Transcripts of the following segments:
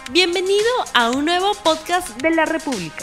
Bienvenido a un nuevo podcast de la República.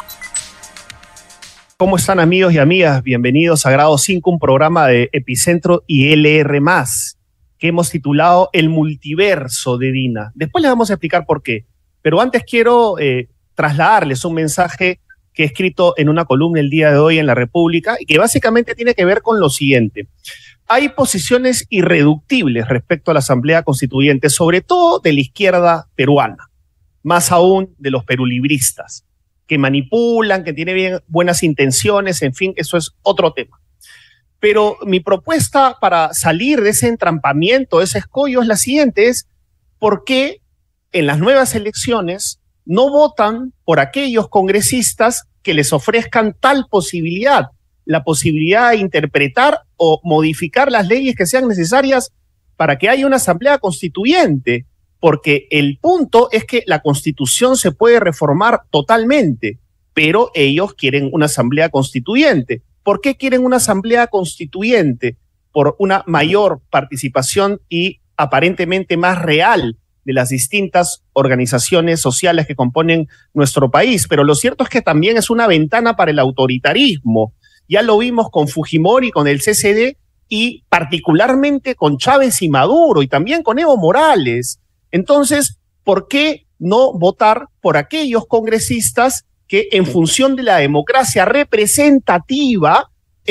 ¿Cómo están, amigos y amigas? Bienvenidos a Grado 5, un programa de Epicentro y LR+, que hemos titulado El Multiverso de Dina. Después les vamos a explicar por qué, pero antes quiero trasladarles un mensaje que he escrito en una columna el día de hoy en la República y que básicamente tiene que ver con lo siguiente. Hay posiciones irreductibles respecto a la Asamblea Constituyente, sobre todo de la izquierda peruana, más aún de los perulibristas, que manipulan, que tienen buenas intenciones, en fin, eso es otro tema. Pero mi propuesta para salir de ese entrampamiento, de ese escollo, es la siguiente, es ¿por qué en las nuevas elecciones no votan por aquellos congresistas que les ofrezcan tal posibilidad, la posibilidad de interpretar o modificar las leyes que sean necesarias para que haya una asamblea constituyente? Porque el punto es que la Constitución se puede reformar totalmente, pero ellos quieren una asamblea constituyente. ¿Por qué quieren una asamblea constituyente? Por una mayor participación y aparentemente más real de las distintas organizaciones sociales que componen nuestro país. Pero lo cierto es que también es una ventana para el autoritarismo. Ya lo vimos con Fujimori, con el CCD y particularmente con Chávez y Maduro y también con Evo Morales. Entonces, ¿por qué no votar por aquellos congresistas que en función de la democracia representativa,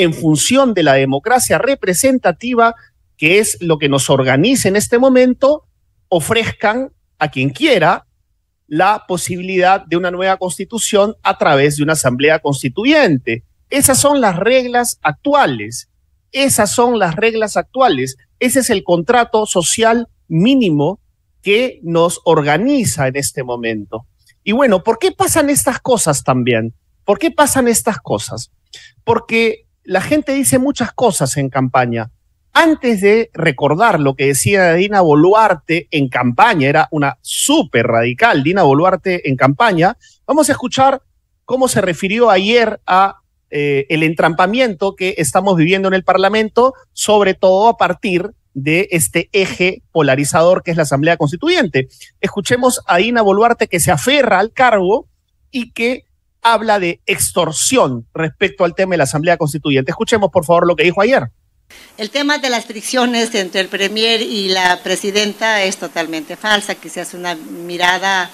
que es lo que nos organiza en este momento, ofrezcan a quien quiera la posibilidad de una nueva constitución a través de una asamblea constituyente? Esas son las reglas actuales. Ese es el contrato social mínimo que nos organiza en este momento. Y bueno, ¿por qué pasan estas cosas también? ¿Por qué pasan estas cosas? Porque la gente dice muchas cosas en campaña. Antes de recordar lo que decía Dina Boluarte en campaña, era una súper radical Dina Boluarte en campaña, vamos a escuchar cómo se refirió ayer a el entrampamiento que estamos viviendo en el Parlamento, sobre todo a partir de este eje polarizador que es la Asamblea Constituyente. Escuchemos a Dina Boluarte, que se aferra al cargo y que habla de extorsión respecto al tema de la Asamblea Constituyente. Escuchemos, por favor, lo que dijo ayer. El tema de las fricciones entre el premier y la presidenta es totalmente falsa, que se hace una mirada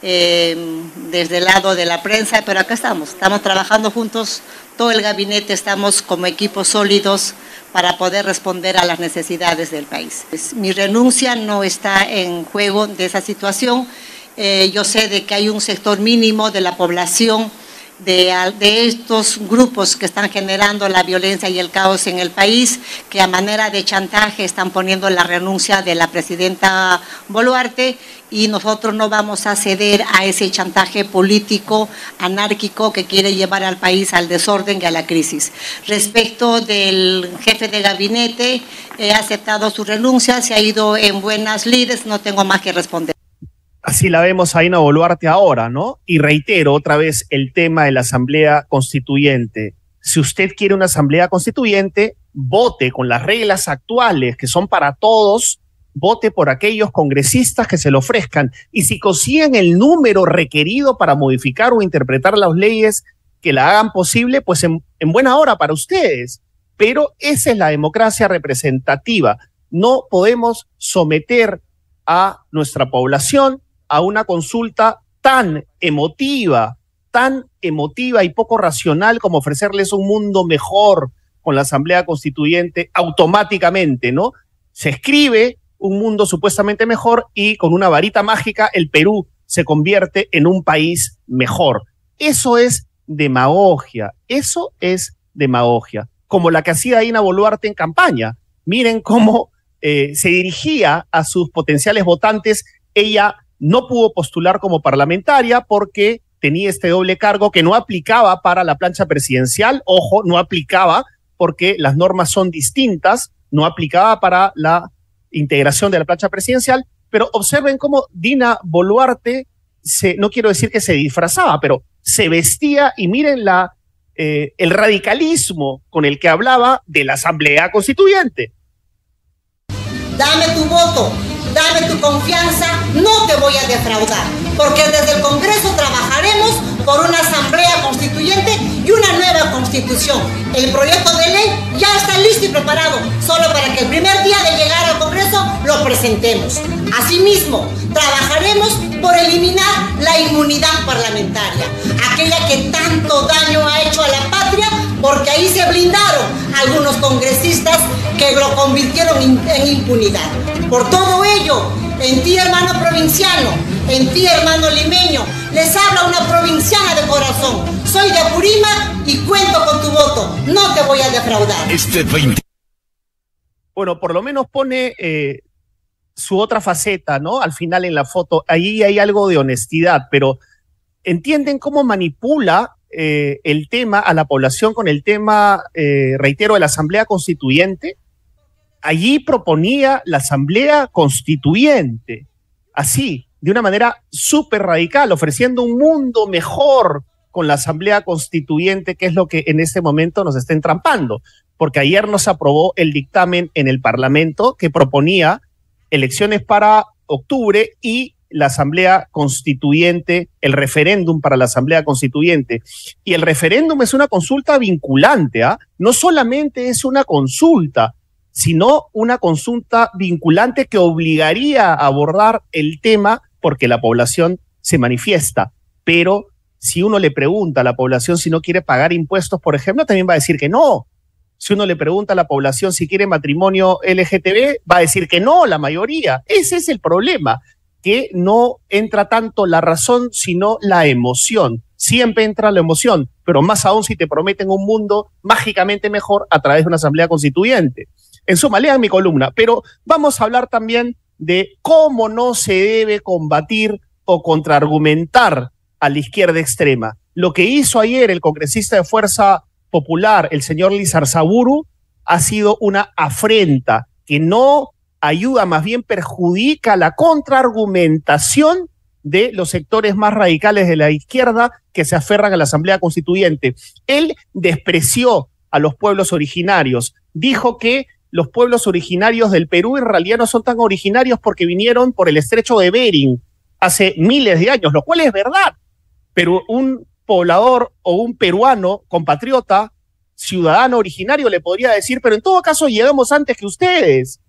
desde el lado de la prensa, pero acá estamos trabajando juntos, todo el gabinete, estamos como equipos sólidos para poder responder a las necesidades del país. Mi renuncia no está en juego de esa situación. Yo sé de que hay un sector mínimo de la población de estos grupos que están generando la violencia y el caos en el país, que a manera de chantaje están poniendo la renuncia de la presidenta Boluarte, y nosotros no vamos a ceder a ese chantaje político anárquico que quiere llevar al país al desorden y a la crisis. Respecto del jefe de gabinete, he aceptado su renuncia, se ha ido en buenas lides, no tengo más que responder. Así la vemos a Dina Boluarte ahora, ¿no? Y reitero otra vez el tema de la Asamblea Constituyente. Si usted quiere una Asamblea Constituyente, vote con las reglas actuales, que son para todos, vote por aquellos congresistas que se lo ofrezcan. Y si consiguen el número requerido para modificar o interpretar las leyes que la hagan posible, pues en buena hora para ustedes. Pero esa es la democracia representativa. No podemos someter a nuestra población a una consulta tan emotiva y poco racional como ofrecerles un mundo mejor con la Asamblea Constituyente automáticamente, ¿no? Se escribe un mundo supuestamente mejor y con una varita mágica el Perú se convierte en un país mejor. Eso es demagogia, como la que hacía Dina Boluarte en campaña. Miren cómo se dirigía a sus potenciales votantes. Ella no pudo postular como parlamentaria porque tenía este doble cargo que no aplicaba para la plancha presidencial. Ojo, no aplicaba porque las normas son distintas, no aplicaba para la integración de la plancha presidencial, pero observen cómo Dina Boluarte, no quiero decir que se disfrazaba, pero se vestía, y miren el radicalismo con el que hablaba de la Asamblea Constituyente. Dame tu voto, dame tu confianza, no te voy a defraudar, porque desde el Congreso trabajaremos por una asamblea constituyente y una nueva constitución. El proyecto de ley ya está listo y preparado, solo para que el primer día de llegar al Congreso lo presentemos. Asimismo, trabajaremos por eliminar la inmunidad parlamentaria, aquella que tanto daño ha hecho a la patria, porque ahí se blindaron algunos congresistas que lo convirtieron en impunidad. Por todo ello, en ti, hermano provinciano, en ti, hermano limeño, les habla una provinciana de corazón. Soy de Apurímac y cuento con tu voto. No te voy a defraudar. Bueno, por lo menos pone su otra faceta, ¿no? Al final en la foto, ahí hay algo de honestidad, pero ¿entienden cómo manipula el tema a la población con el tema, reitero, de la Asamblea Constituyente? Allí proponía la Asamblea Constituyente, así, de una manera súper radical, ofreciendo un mundo mejor con la Asamblea Constituyente, que es lo que en este momento nos está entrampando, porque ayer nos aprobó el dictamen en el Parlamento que proponía elecciones para octubre y la Asamblea Constituyente, el referéndum para la Asamblea Constituyente. Y el referéndum es una consulta vinculante, ¿ah? No solamente es una consulta, sino una consulta vinculante que obligaría a abordar el tema porque la población se manifiesta. Pero si uno le pregunta a la población si no quiere pagar impuestos, por ejemplo, también va a decir que no. Si uno le pregunta a la población si quiere matrimonio LGTB, va a decir que no, la mayoría. Ese es el problema, que no entra tanto la razón, sino la emoción. Siempre entra la emoción, pero más aún si te prometen un mundo mágicamente mejor a través de una asamblea constituyente. En suma, lean mi columna, pero vamos a hablar también de cómo no se debe combatir o contraargumentar a la izquierda extrema. Lo que hizo ayer el congresista de Fuerza Popular, el señor Lizarzaburu, ha sido una afrenta que no ayuda, más bien perjudica la contraargumentación de los sectores más radicales de la izquierda que se aferran a la Asamblea Constituyente. Él despreció a los pueblos originarios, dijo que los pueblos originarios del Perú en realidad no son tan originarios porque vinieron por el estrecho de Bering hace miles de años, lo cual es verdad, pero un poblador o un peruano, compatriota, ciudadano originario le podría decir, pero en todo caso llegamos antes que ustedes,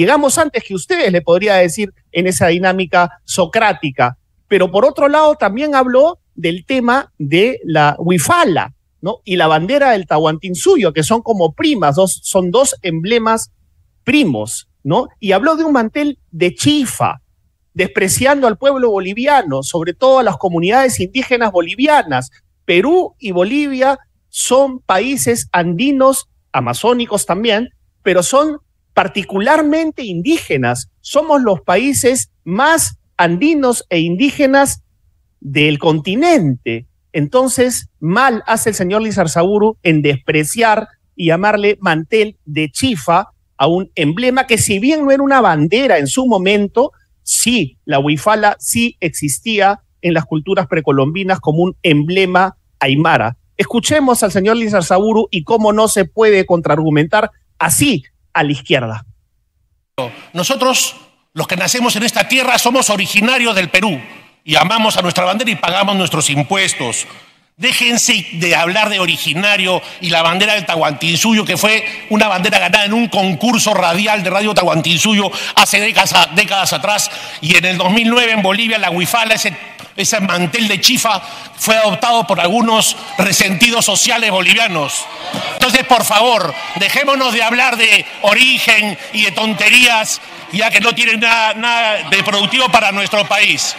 le podría decir en esa dinámica socrática. Pero por otro lado también habló del tema de la huifala, ¿no? Y la bandera del Tahuantinsuyo, que son como primas, son dos emblemas primos, ¿no? Y habló de un mantel de chifa, despreciando al pueblo boliviano, sobre todo a las comunidades indígenas bolivianas. Perú y Bolivia son países andinos, amazónicos también, pero son particularmente indígenas. Somos los países más andinos e indígenas del continente. Entonces, mal hace el señor Lizarzaburu en despreciar y llamarle mantel de chifa a un emblema que, si bien no era una bandera en su momento, sí, la huifala sí existía en las culturas precolombinas como un emblema aymara. Escuchemos al señor Lizarzaburu y cómo no se puede contraargumentar así a la izquierda. Nosotros, los que nacemos en esta tierra, somos originarios del Perú y amamos a nuestra bandera y pagamos nuestros impuestos. Déjense de hablar de originario y la bandera del Tahuantinsuyo, que fue una bandera ganada en un concurso radial de Radio Tahuantinsuyo hace décadas atrás, y en el 2009 en Bolivia la huifala, ese mantel de chifa, fue adoptado por algunos resentidos sociales bolivianos. Entonces, por favor, dejémonos de hablar de origen y de tonterías, ya que no tienen nada de productivo para nuestro país.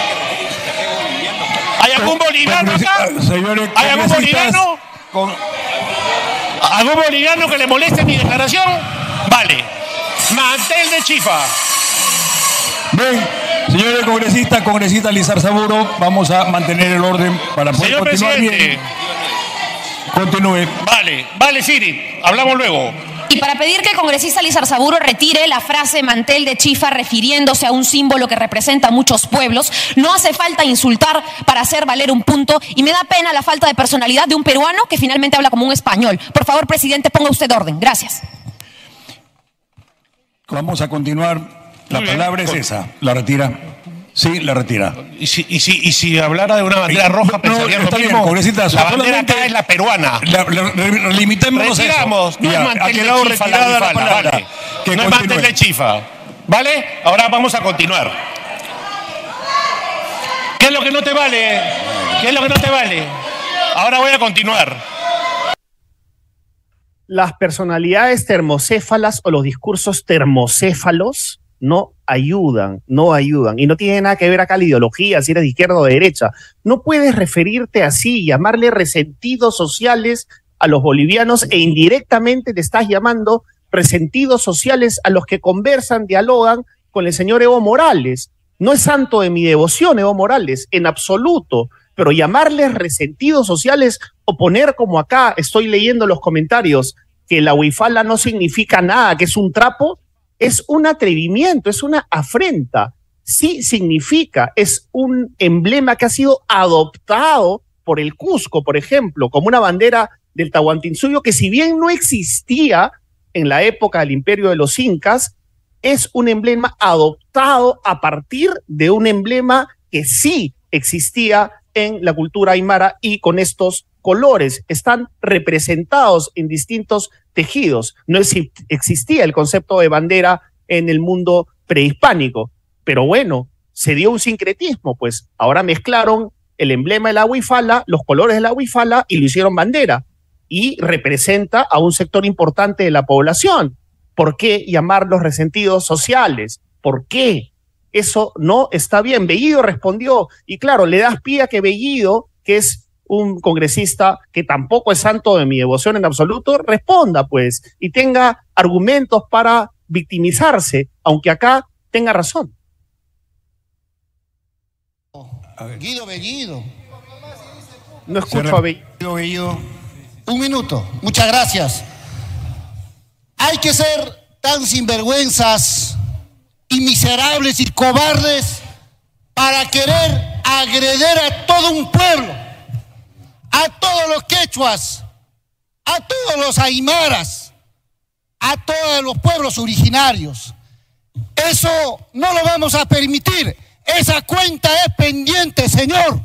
¿Hay algún boliviano acá? ¿Hay algún boliviano? ¿Algún boliviano que le moleste mi declaración? Vale. Mantel de chifa. Bien, señores congresista Lizarzaburu, vamos a mantener el orden para poder continuar bien. Continúe. Vale, Siri, hablamos luego. Y para pedir que el congresista Lizarzaburu retire la frase mantel de chifa refiriéndose a un símbolo que representa a muchos pueblos, no hace falta insultar para hacer valer un punto, y me da pena la falta de personalidad de un peruano que finalmente habla como un español. Por favor, presidente, ponga usted orden. Gracias. Vamos a continuar La palabra es esa. ¿La retira? Sí, la retira. Y si hablara de una bandera roja, pensaría lo mismo. La bandera acá es la peruana. Limitémonos a eso. Retiramos. No es mantel de chifa la bifala, vale. No es mantel de chifa. ¿Vale? Ahora vamos a continuar. ¿Qué es lo que no te vale? ¿Qué es lo que no te vale? Ahora voy a continuar. Las personalidades termocéfalas o los discursos termocéfalos no ayudan. Y no tiene nada que ver acá la ideología, si eres de izquierda o de derecha. No puedes referirte así, llamarle resentidos sociales a los bolivianos e indirectamente te estás llamando resentidos sociales a los que conversan, dialogan con el señor Evo Morales. No es santo de mi devoción Evo Morales, en absoluto, pero llamarles resentidos sociales o poner como acá, estoy leyendo los comentarios, que la huifala no significa nada, que es un trapo, es un atrevimiento, es una afrenta. Sí significa, es un emblema que ha sido adoptado por el Cusco, por ejemplo, como una bandera del Tahuantinsuyo, que si bien no existía en la época del imperio de los incas, es un emblema adoptado a partir de un emblema que sí existía en la cultura aymara y con estos colores están representados en distintos tejidos. No existía el concepto de bandera en el mundo prehispánico, pero bueno, se dio un sincretismo, pues ahora mezclaron el emblema de la huifala, los colores de la huifala y lo hicieron bandera y representa a un sector importante de la población. ¿Por qué llamarlos resentidos sociales? ¿Por qué? Eso no está bien. Bellido respondió, y claro, le das pie a que Bellido, que es un congresista que tampoco es santo de mi devoción en absoluto, responda pues y tenga argumentos para victimizarse, aunque acá tenga razón. Guido Bellido. No escucho a Bellido. Un minuto, muchas gracias. Hay que ser tan sinvergüenzas y miserables y cobardes para querer agredir a todo un pueblo, a todos los quechuas, a todos los aymaras, a todos los pueblos originarios. Eso no lo vamos a permitir. Esa cuenta es pendiente, señor.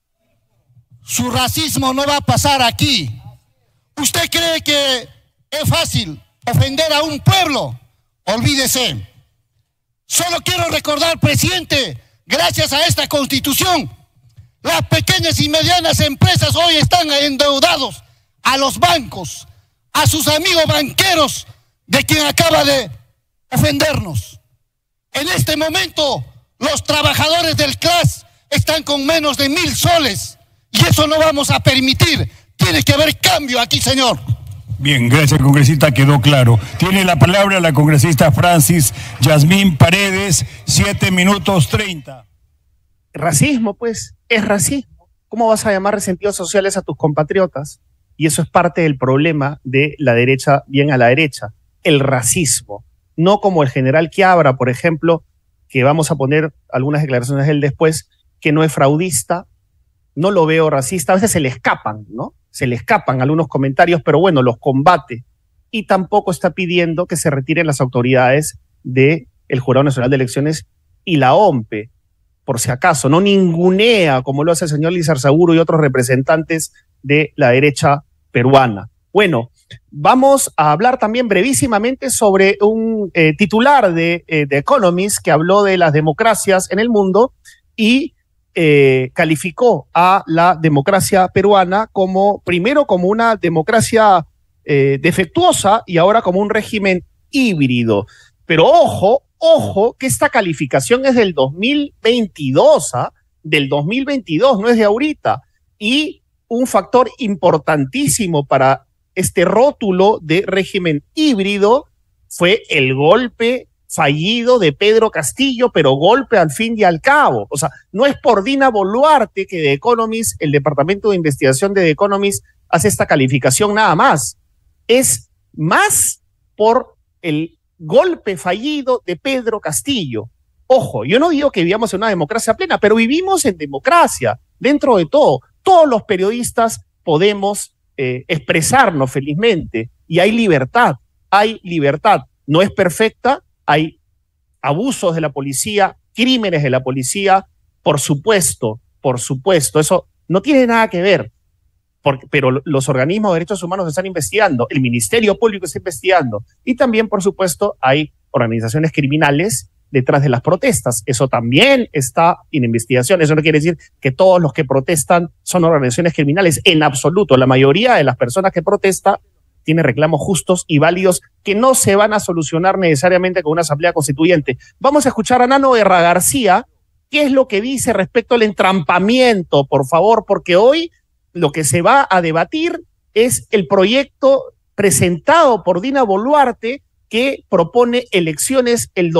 Su racismo no va a pasar aquí. ¿Usted cree que es fácil ofender a un pueblo? Olvídese. Solo quiero recordar, presidente, gracias a esta Constitución, las pequeñas y medianas empresas hoy están endeudados a los bancos, a sus amigos banqueros de quien acaba de ofendernos. En este momento, los trabajadores del CLAS están con menos de 1,000 soles y eso no vamos a permitir. Tiene que haber cambio aquí, señor. Bien, gracias, congresista, quedó claro. Tiene la palabra la congresista Francis Yasmín Paredes, 7 minutos 30. Racismo, pues, es racismo. ¿Cómo vas a llamar resentidos sociales a tus compatriotas? Y eso es parte del problema de la derecha, bien a la derecha, el racismo. No como el general Quiabra, por ejemplo, que vamos a poner algunas declaraciones de él después, que no es fraudista, no lo veo racista, a veces se le escapan, ¿no? Se le escapan algunos comentarios, pero bueno, los combate. Y tampoco está pidiendo que se retiren las autoridades del Jurado Nacional de Elecciones y la OMPE, por si acaso. No ningunea, como lo hace el señor Lizarzaburu y otros representantes de la derecha peruana. Bueno, vamos a hablar también brevísimamente sobre un titular de The Economist que habló de las democracias en el mundo y calificó a la democracia peruana como, primero, como una democracia defectuosa y ahora como un régimen híbrido. Pero ojo, que esta calificación es del 2022, del 2022, no es de ahorita. Y un factor importantísimo para este rótulo de régimen híbrido fue el golpe fallido de Pedro Castillo, pero golpe al fin y al cabo. O sea, no es por Dina Boluarte que The Economist, el departamento de investigación de The Economist, hace esta calificación nada más. Es más por el golpe fallido de Pedro Castillo. Ojo, yo no digo que vivamos en una democracia plena, pero vivimos en democracia, dentro de todo. Todos los periodistas podemos expresarnos felizmente y hay libertad. No es perfecta, hay abusos de la policía, crímenes de la policía, por supuesto, eso no tiene nada que ver, pero los organismos de derechos humanos están investigando, el Ministerio Público está investigando, y también, por supuesto, hay organizaciones criminales detrás de las protestas. Eso también está en investigación. Eso no quiere decir que todos los que protestan son organizaciones criminales. En absoluto, la mayoría de las personas que protestan tiene reclamos justos y válidos que no se van a solucionar necesariamente con una asamblea constituyente. Vamos a escuchar a Nano Guerra García, qué es lo que dice respecto al entrampamiento, por favor, porque hoy lo que se va a debatir es el proyecto presentado por Dina Boluarte que propone elecciones el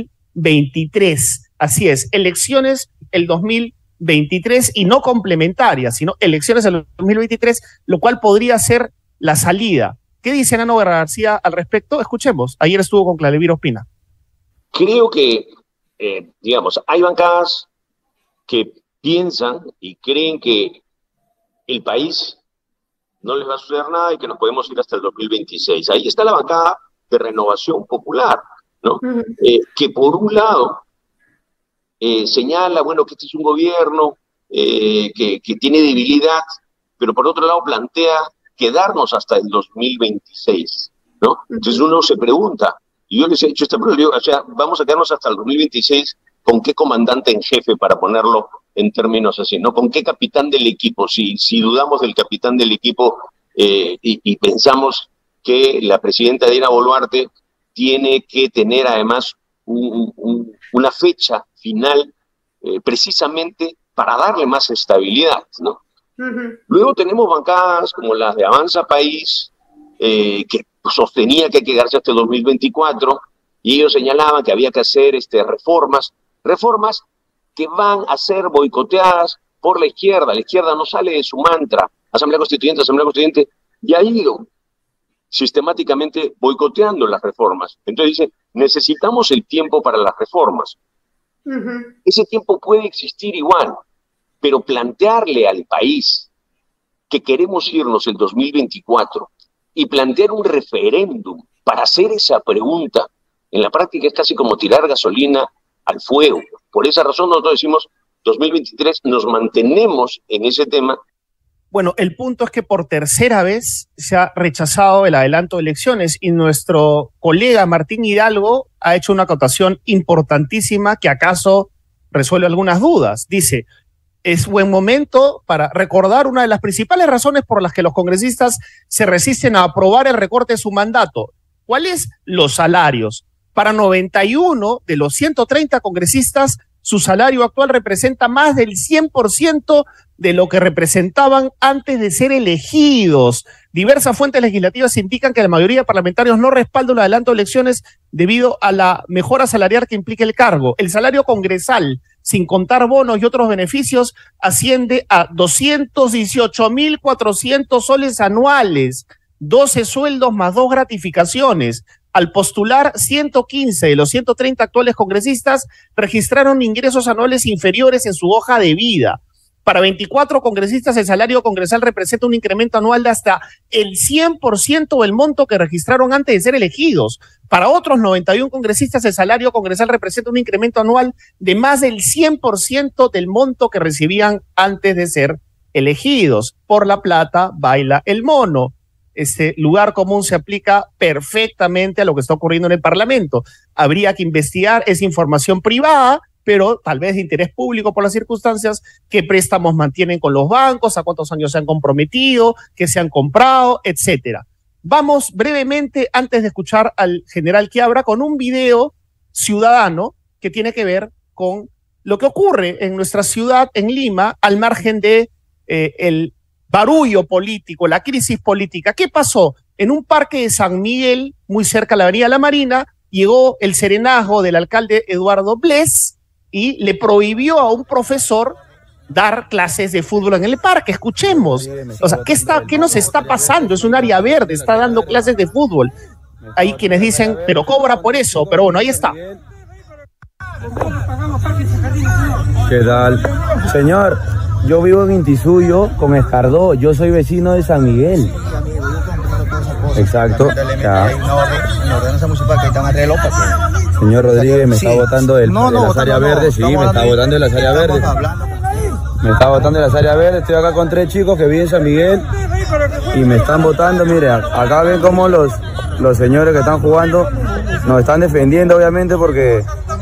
2023. Así es, elecciones el 2023 y no complementarias, sino elecciones el 2023, lo cual podría ser la salida. ¿Qué dice Nano Guerra García al respecto? Escuchemos. Ayer estuvo con Cladevir Ospina. Creo que, hay bancadas que piensan y creen que el país no les va a suceder nada y que nos podemos ir hasta el 2026. Ahí está la bancada de Renovación Popular, ¿no? Que por un lado señala, que este es un gobierno que tiene debilidad, pero por otro lado plantea quedarnos hasta el 2026, ¿no? Entonces uno se pregunta, y yo les he hecho esta pregunta, vamos a quedarnos hasta el 2026, ¿con qué comandante en jefe, para ponerlo en términos así, ¿no? ¿Con qué capitán del equipo? Si dudamos del capitán del equipo y pensamos que la presidenta Dina Boluarte tiene que tener además una fecha final precisamente para darle más estabilidad, ¿no? Luego tenemos bancadas como las de Avanza País, que sostenía que hay que quedarse hasta el 2024, y ellos señalaban que había que hacer reformas que van a ser boicoteadas por la izquierda. La izquierda no sale de su mantra, Asamblea Constituyente, y ha ido sistemáticamente boicoteando las reformas. Entonces dice, necesitamos el tiempo para las reformas. Ese tiempo puede existir igual, pero plantearle al país que queremos irnos el 2024 y plantear un referéndum para hacer esa pregunta, en la práctica es casi como tirar gasolina al fuego. Por esa razón nosotros decimos 2023, nos mantenemos en ese tema. Bueno, el punto es que por tercera vez se ha rechazado el adelanto de elecciones y nuestro colega Martín Hidalgo ha hecho una acotación importantísima que acaso resuelve algunas dudas. Dice, es buen momento para recordar una de las principales razones por las que los congresistas se resisten a aprobar el recorte de su mandato. ¿Cuáles? Los salarios. Para 91 de los 130 congresistas, su salario actual representa más del 100% de lo que representaban antes de ser elegidos. Diversas fuentes legislativas indican que la mayoría de parlamentarios no respalda un adelanto de elecciones debido a la mejora salarial que implica el cargo. El salario congresal, sin contar bonos y otros beneficios, asciende a 218.400 soles anuales, 12 sueldos más 2 gratificaciones. Al postular, 115 de los 130 actuales congresistas registraron ingresos anuales inferiores en su hoja de vida. Para 24 congresistas, el salario congresal representa un incremento anual de hasta el 100% del monto que registraron antes de ser elegidos. Para otros 91 congresistas, el salario congresal representa un incremento anual de más del 100% del monto que recibían antes de ser elegidos. Por la plata baila el mono. Este lugar común se aplica perfectamente a lo que está ocurriendo en el Parlamento. Habría que investigar esa información privada, pero tal vez de interés público por las circunstancias, qué préstamos mantienen con los bancos, a cuántos años se han comprometido, qué se han comprado, etcétera. Vamos brevemente, antes de escuchar al general Quiabra, con un video ciudadano que tiene que ver con lo que ocurre en nuestra ciudad, en Lima, al margen de el barullo político, la crisis política. ¿Qué pasó? En un parque de San Miguel, muy cerca de la Avenida La Marina, llegó el serenazgo del alcalde Eduardo Bles y le prohibió a un profesor dar clases de fútbol en el parque. Escuchemos. O sea, ¿qué nos está pasando? Es un área verde, está dando clases de fútbol. Hay quienes dicen, pero cobra por eso. Pero bueno, ahí está. ¿Qué tal? Señor, yo vivo en Intisuyo con Escardó. Yo soy vecino de San Miguel. Exacto. La ordenanza municipal que están a reloj. Señor Rodríguez, me está votando de las áreas verdes, sí, me está votando de las áreas verdes. Me está votando de las áreas verdes, estoy acá con 3 chicos que viven en San Miguel y me están votando. Mire, acá ven cómo los señores que están jugando nos están defendiendo, obviamente, porque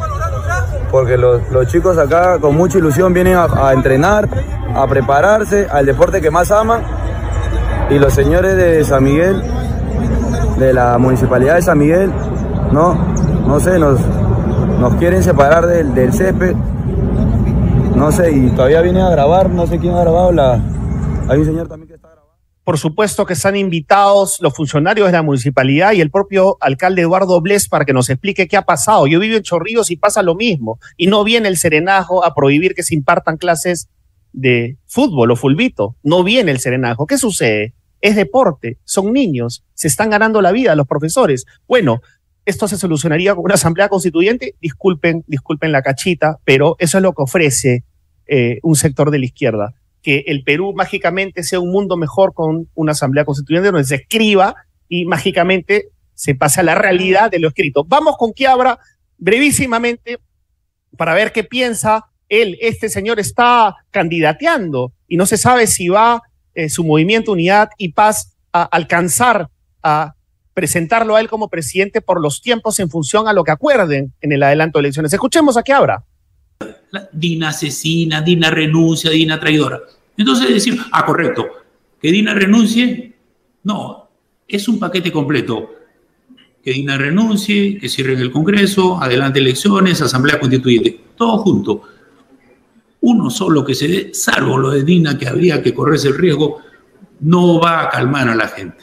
los chicos acá con mucha ilusión vienen a entrenar, a prepararse al deporte que más aman, y los señores de San Miguel, de la municipalidad de San Miguel, no sé, nos quieren separar del césped, no sé, y todavía vienen a grabar, no sé quién ha grabado, hay un señor también que está grabando. Por supuesto que están invitados los funcionarios de la municipalidad y el propio alcalde Eduardo Bless para que nos explique qué ha pasado. Yo vivo en Chorrillos y pasa lo mismo, y no viene el Serenajo a prohibir que se impartan clases de fútbol o fulbito, no viene el Serenajo. ¿Qué sucede? Es deporte, son niños, se están ganando la vida los profesores. Bueno, esto se solucionaría con una asamblea constituyente. Disculpen la cachita, pero eso es lo que ofrece un sector de la izquierda, que el Perú mágicamente sea un mundo mejor con una asamblea constituyente donde se escriba y mágicamente se pase a la realidad de lo escrito. Vamos con Quiabra brevísimamente para ver qué piensa él. Este señor está candidateando y no se sabe si va su movimiento Unidad y Paz a alcanzar a presentarlo a él como presidente por los tiempos en función a lo que acuerden en el adelanto de elecciones. Escuchemos a Quiabra. Dina asesina, Dina renuncia, Dina traidora. Entonces decir, correcto, que Dina renuncie, no, es un paquete completo. Que Dina renuncie, que cierren el Congreso, adelante elecciones, asamblea constituyente, todo junto. Uno solo que se dé, salvo lo de Dina, que habría que correrse el riesgo, no va a calmar a la gente.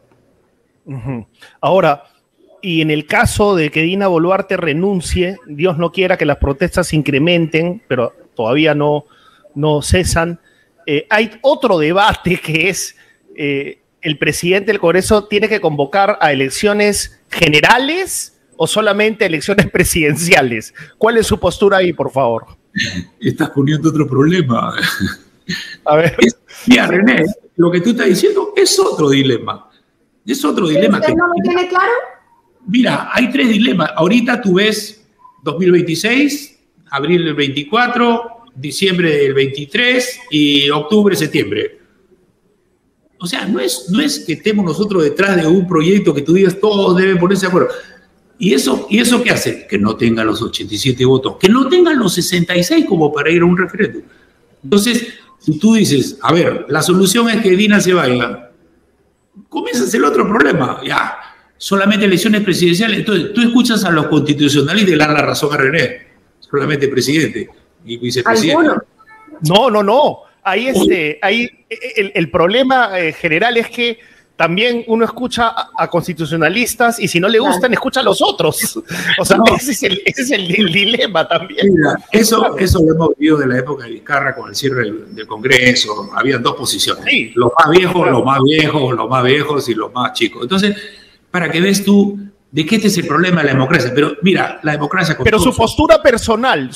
Ahora, y en el caso de que Dina Boluarte renuncie, Dios no quiera que las protestas se incrementen, pero todavía no cesan, hay otro debate que es el presidente del Congreso tiene que convocar a elecciones generales o solamente elecciones presidenciales. ¿Cuál es su postura ahí, por favor? Estás poniendo otro problema. A ver. Mira, René, lo que tú estás diciendo es otro dilema. Es otro dilema. ¿Usted no lo tiene claro? Mira, hay 3 dilemas. Ahorita tú ves 2026, abril del 24, diciembre del 23 y octubre, septiembre. O sea, no es que estemos nosotros detrás de un proyecto que tú digas todos deben ponerse de acuerdo. ¿Y eso qué hace? Que no tengan los 87 votos, que no tengan los 66 como para ir a un referéndum. Entonces, si tú dices, a ver, la solución es que Dina se vaya, comienzas el otro problema, ya, solamente elecciones presidenciales. Entonces, tú escuchas a los constitucionalistas y le dan la razón a René, solamente presidente y vicepresidente. No. Ahí el problema general es que también uno escucha a constitucionalistas y si no le gustan, escucha a los otros. O sea, ese es el dilema también. Mira, eso lo hemos vivido de la época de Vizcarra con el cierre del Congreso. Habían 2 posiciones. Sí. Los más viejos, los más viejos y los más chicos. Entonces, para que veas tú de que este es el problema de la democracia. Pero mira, la democracia... Pero su postura personal,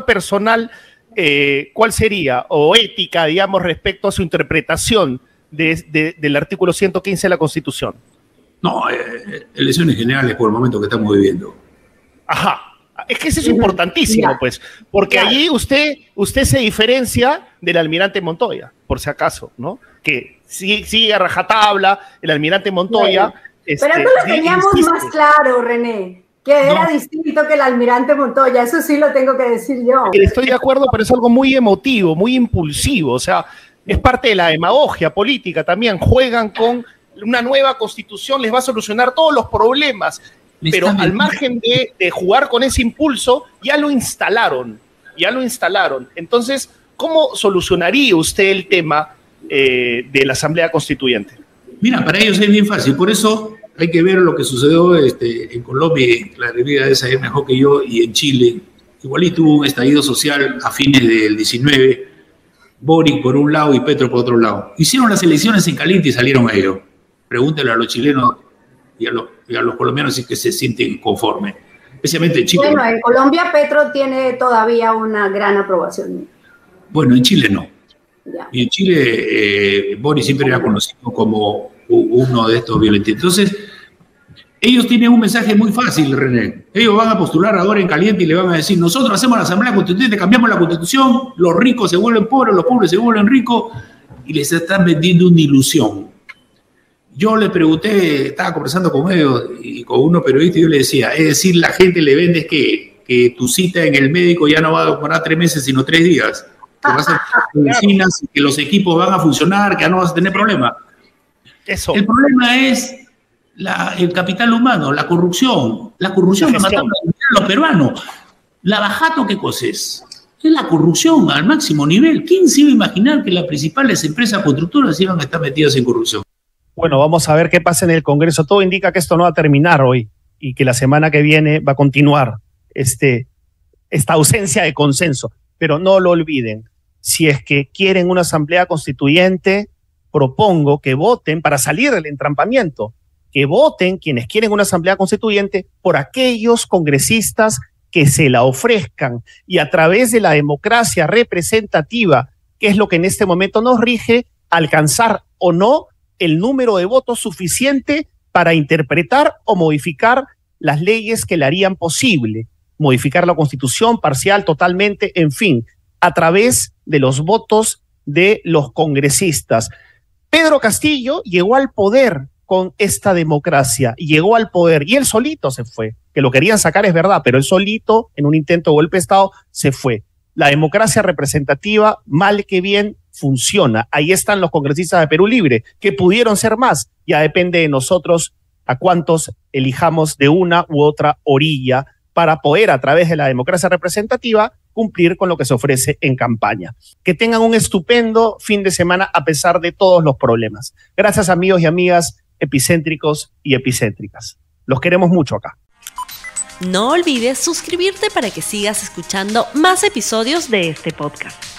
¿cuál sería? O ética, digamos, respecto a su interpretación del artículo 115 de la Constitución. No, elecciones generales por el momento que estamos viviendo. Ajá, es que eso es importantísimo, pues, porque allí usted se diferencia del almirante Montoya, por si acaso, ¿no? Que sigue a rajatabla el almirante Montoya. Pero eso lo teníamos más claro, René, que era distinto que el almirante Montoya, eso sí lo tengo que decir yo. Estoy de acuerdo, pero es algo muy emotivo, muy impulsivo, o sea, es parte de la demagogia política también. Juegan con una nueva constitución, les va a solucionar todos los problemas, pero al margen de jugar con ese impulso, ya lo instalaron. Entonces, ¿cómo solucionaría usted el tema de la Asamblea Constituyente? Mira, para ellos es bien fácil, por eso hay que ver lo que sucedió en Colombia, la realidad de esa es mejor que yo, y en Chile. Igualito hubo un estallido social a fines del 19, Boric por un lado y Petro por otro lado. Hicieron las elecciones en caliente y salieron ellos. Pregúntenle a los chilenos y a los colombianos si que se sienten conformes. Especialmente en Chile. Bueno, en Colombia Petro tiene todavía una gran aprobación. Bueno, en Chile no. Ya. Y en Chile Boric siempre era conocido como uno de estos violentos. Entonces, Ellos tienen un mensaje muy fácil, René. Ellos van a postular ahora en caliente y le van a decir, nosotros hacemos la Asamblea Constituyente, cambiamos la Constitución, los ricos se vuelven pobres, los pobres se vuelven ricos, y les están vendiendo una ilusión. Yo le pregunté, estaba conversando con ellos y con unos periodistas, y yo le decía, es decir, la gente le vende que tu cita en el médico ya no va a demorar 3 meses, sino 3 días. Que vas a tener medicinas, que los equipos van a funcionar, que ya no vas a tener problema. Eso. El problema es el capital humano, la corrupción. La corrupción que mataron a los peruanos. La bajato, ¿qué cosa es? Es la corrupción al máximo nivel. ¿Quién se iba a imaginar que las principales empresas constructoras iban a estar metidas en corrupción? Bueno, vamos a ver qué pasa en el Congreso. Todo indica que esto no va a terminar hoy y que la semana que viene va a continuar esta ausencia de consenso. Pero no lo olviden, si es que quieren una asamblea constituyente, propongo que voten para salir del entrampamiento, que voten quienes quieren una asamblea constituyente por aquellos congresistas que se la ofrezcan y a través de la democracia representativa, que es lo que en este momento nos rige, alcanzar o no el número de votos suficiente para interpretar o modificar las leyes que le harían posible, modificar la Constitución parcial, totalmente, en fin, a través de los votos de los congresistas. Pedro Castillo llegó al poder con esta democracia, llegó al poder y él solito se fue, que lo querían sacar es verdad, pero él solito, en un intento de golpe de Estado, se fue. La democracia representativa, mal que bien, funciona. Ahí están los congresistas de Perú Libre, que pudieron ser más. Ya depende de nosotros a cuántos elijamos de una u otra orilla para poder, a través de la democracia representativa, cumplir con lo que se ofrece en campaña. Que tengan un estupendo fin de semana a pesar de todos los problemas. Gracias, amigos y amigas epicéntricos y epicéntricas. Los queremos mucho acá. No olvides suscribirte para que sigas escuchando más episodios de este podcast.